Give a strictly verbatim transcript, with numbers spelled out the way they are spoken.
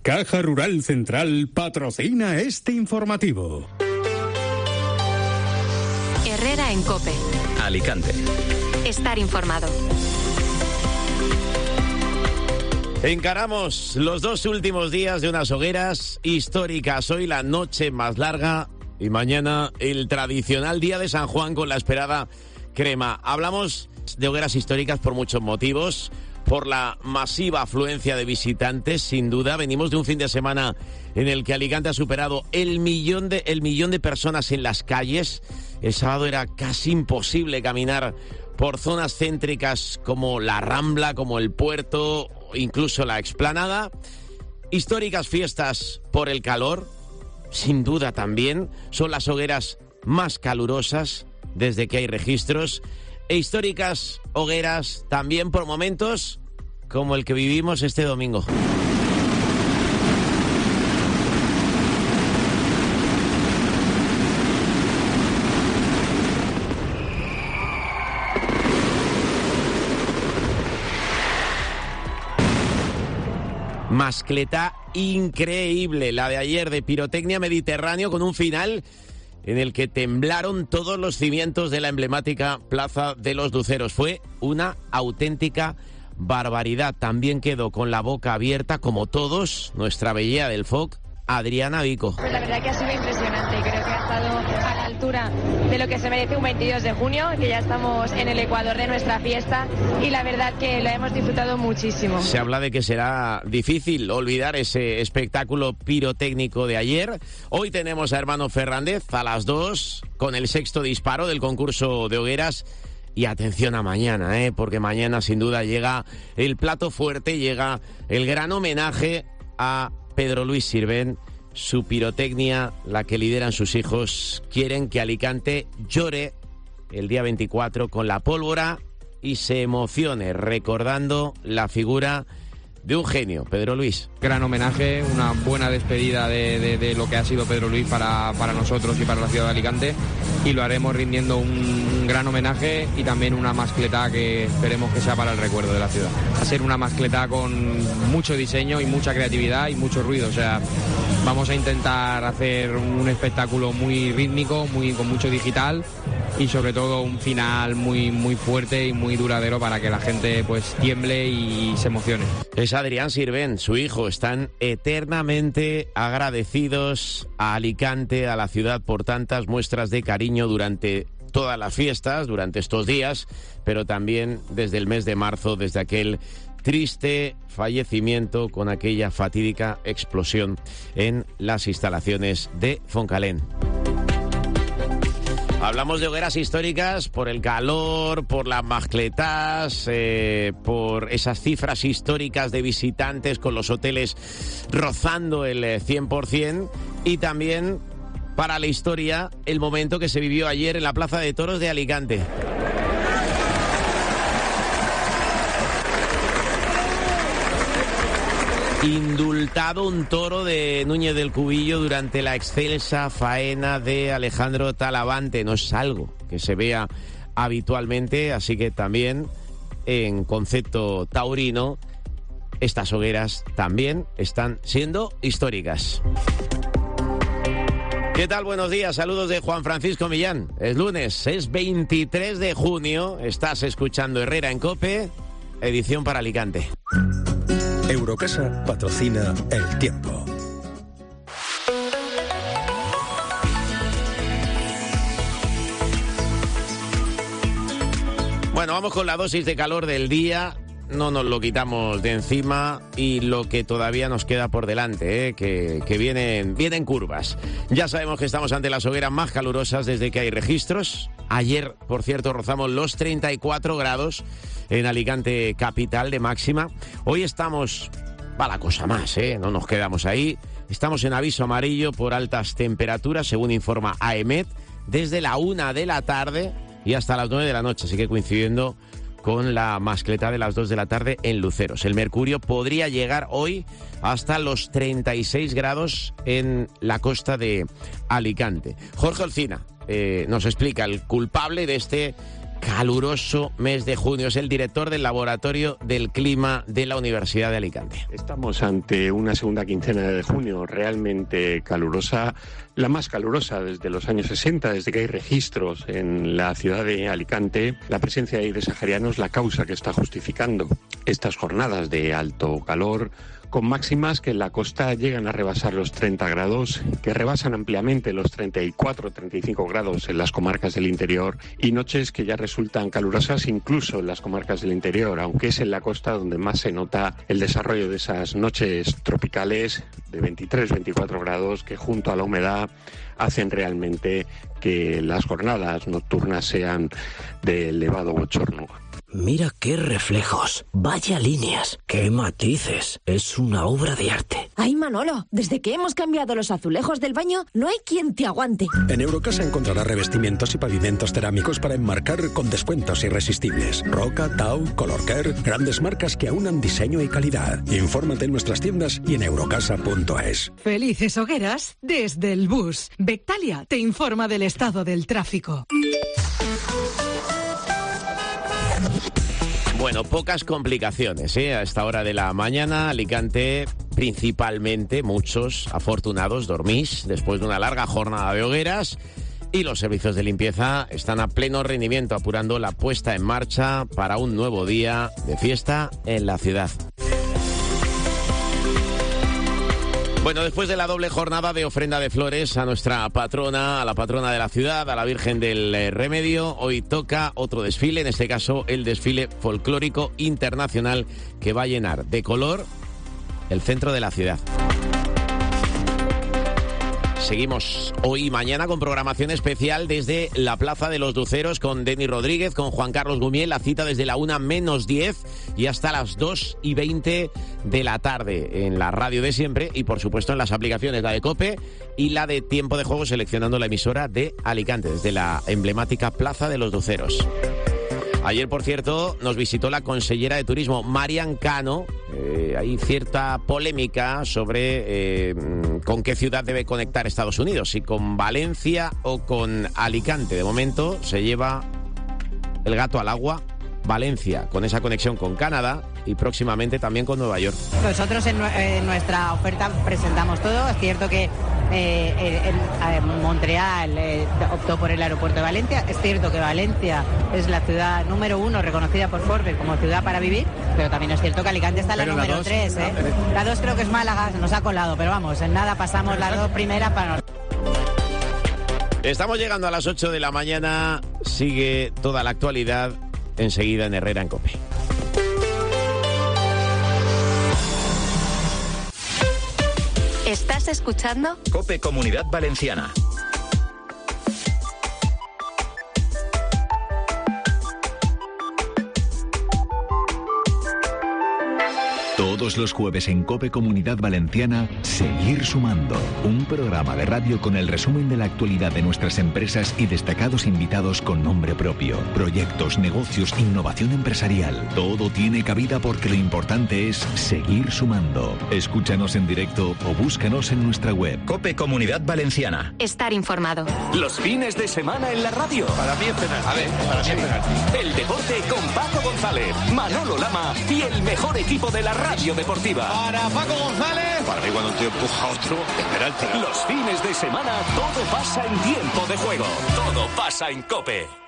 Caja Rural Central patrocina este informativo. Herrera en COPE. Alicante. Estar informado. Encaramos los dos últimos días de unas hogueras históricas. Hoy la noche más larga y mañana el tradicional día de San Juan con la esperada crema. Hablamos de hogueras históricas por muchos motivos. Por la masiva afluencia de visitantes, sin duda. Venimos de un fin de semana en el que Alicante ha superado el millón de, el millón de personas en las calles. El sábado era casi imposible caminar por zonas céntricas como la Rambla, como el Puerto, incluso la Explanada. Históricas fiestas por el calor, sin duda también. Son las hogueras más calurosas desde que hay registros. E históricas hogueras también por momentos como el que vivimos este domingo. Mascleta increíble, la de ayer de pirotecnia Mediterráneo, con un final en el que temblaron todos los cimientos de la emblemática Plaza de los Luceros. Fue una auténtica barbaridad. También quedó con la boca abierta, como todos, nuestra bellea del F O C, Adriana Vico. Pues la verdad que ha sido impresionante. Creo que ha estado a la altura de lo que se merece un veintidós de junio, que ya estamos en el ecuador de nuestra fiesta, y la verdad que la hemos disfrutado muchísimo. Se habla de que será difícil olvidar ese espectáculo pirotécnico de ayer. Hoy tenemos a Hermano Fernández a las dos con el sexto disparo del concurso de hogueras. Y atención a mañana, ¿eh? Porque mañana sin duda llega el plato fuerte, llega el gran homenaje a Pedro Luis Sirvent. Su pirotecnia, la que lideran sus hijos, quieren que Alicante llore el día veinticuatro con la pólvora y se emocione recordando la figura de un genio, Pedro Luis. Gran homenaje, una buena despedida de, de, de lo que ha sido Pedro Luis para, para nosotros y para la ciudad de Alicante, y lo haremos rindiendo un, un gran homenaje y también una mascleta que esperemos que sea para el recuerdo de la ciudad. Va a ser una mascleta con mucho diseño y mucha creatividad y mucho ruido, o sea, vamos a intentar hacer un espectáculo muy rítmico, muy con mucho digital y sobre todo un final muy, muy fuerte y muy duradero para que la gente pues tiemble y se emocione. Es Adrián Sirvent, su hijo. Están eternamente agradecidos a Alicante, a la ciudad, por tantas muestras de cariño durante todas las fiestas, durante estos días, pero también desde el mes de marzo, desde aquel triste fallecimiento con aquella fatídica explosión en las instalaciones de Foncalén. Hablamos de hogueras históricas por el calor, por las mascletas, eh, por esas cifras históricas de visitantes con los hoteles rozando el cien por ciento, y también para la historia el momento que se vivió ayer en la Plaza de Toros de Alicante. Indultado un toro de Núñez del Cubillo durante la excelsa faena de Alejandro Talavante. No es algo que se vea habitualmente, así que también en concepto taurino estas hogueras también están siendo históricas. ¿Qué tal? Buenos días, saludos de Juan Francisco Millán. Es lunes, es veintitrés de junio, estás escuchando Herrera en COPE, edición para Alicante. Eurocasa patrocina El Tiempo. Bueno, vamos con la dosis de calor del día. No nos lo quitamos de encima y lo que todavía nos queda por delante, ¿eh? que, que vienen, vienen curvas. Ya sabemos que estamos ante las hogueras más calurosas desde que hay registros. Ayer, por cierto, rozamos los treinta y cuatro grados en Alicante capital de máxima. Hoy estamos, va la cosa más, ¿eh? No nos quedamos ahí. Estamos en aviso amarillo por altas temperaturas, según informa AEMET, desde la una de la tarde y hasta las nueve de la noche, así que coincidiendo con la mascleta de las dos de la tarde en Luceros. El mercurio podría llegar hoy hasta los treinta y seis grados en la costa de Alicante. Jorge Olcina eh, nos explica el culpable de este caluroso mes de junio. Es el director del Laboratorio del Clima de la Universidad de Alicante. Estamos ante una segunda quincena de junio realmente calurosa, la más calurosa desde los años sesenta, desde que hay registros en la ciudad de Alicante. La presencia de aires saharianos, la causa que está justificando estas jornadas de alto calor, con máximas que en la costa llegan a rebasar los treinta grados, que rebasan ampliamente los treinta y cuatro, treinta y cinco grados en las comarcas del interior, y noches que ya resultan calurosas incluso en las comarcas del interior, aunque es en la costa donde más se nota el desarrollo de esas noches tropicales de veintitrés, veinticuatro grados que junto a la humedad hacen realmente que las jornadas nocturnas sean de elevado bochorno. Mira qué reflejos, vaya líneas, qué matices, es una obra de arte. Ay, Manolo, desde que hemos cambiado los azulejos del baño, no hay quien te aguante. En Eurocasa encontrarás revestimientos y pavimentos cerámicos para enmarcar con descuentos irresistibles. Roca, Tau, Colorcare, grandes marcas que aunan diseño y calidad. Infórmate en nuestras tiendas y en eurocasa punto es. Felices hogueras desde el bus. Bectalia te informa del estado del tráfico. Bueno, pocas complicaciones, ¿eh? A esta hora de la mañana, Alicante, principalmente, muchos afortunados dormís después de una larga jornada de hogueras, y los servicios de limpieza están a pleno rendimiento, apurando la puesta en marcha para un nuevo día de fiesta en la ciudad. Bueno, después de la doble jornada de ofrenda de flores a nuestra patrona, a la patrona de la ciudad, a la Virgen del Remedio, hoy toca otro desfile, en este caso el desfile folclórico internacional que va a llenar de color el centro de la ciudad. Seguimos hoy y mañana con programación especial desde la Plaza de los Luceros con Denis Rodríguez, con Juan Carlos Gumiel, la cita desde la una menos diez y hasta las dos y veinte de la tarde en la radio de siempre y por supuesto en las aplicaciones, la de COPE y la de Tiempo de Juego, seleccionando la emisora de Alicante desde la emblemática Plaza de los Luceros. Ayer, por cierto, nos visitó la consellera de Turismo, Marian Cano. Eh, hay cierta polémica sobre eh, con qué ciudad debe conectar Estados Unidos, si con Valencia o con Alicante. De momento se lleva el gato al agua Valencia, con esa conexión con Canadá y próximamente también con Nueva York. Nosotros en, en nuestra oferta presentamos todo. Es cierto que eh, en, en Montreal eh, optó por el aeropuerto de Valencia. Es cierto que Valencia es la ciudad número uno reconocida por Forbes como ciudad para vivir, pero también es cierto que Alicante está en la pero número la dos, tres. ¿eh? No, la dos creo que es Málaga, se nos ha colado, pero vamos, en nada pasamos las dos primeras para nosotros. Estamos llegando a las ocho de la mañana, sigue toda la actualidad enseguida en Herrera en COPE. ¿Estás escuchando? COPE Comunidad Valenciana. Todos los jueves en COPE Comunidad Valenciana, Seguir Sumando. Un programa de radio con el resumen de la actualidad de nuestras empresas y destacados invitados con nombre propio. Proyectos, negocios, innovación empresarial. Todo tiene cabida porque lo importante es seguir sumando. Escúchanos en directo o búscanos en nuestra web. COPE Comunidad Valenciana. Estar informado. Los fines de semana en la radio. Para mí es penalti. A ver, para mí es penalti. El deporte con Paco González, Manolo Lama y el mejor equipo de la radio deportiva. Para Paco González. Para mí cuando un tío empuja a otro, es penalti. Los fines de semana todo pasa en Tiempo de Juego. Todo pasa en COPE.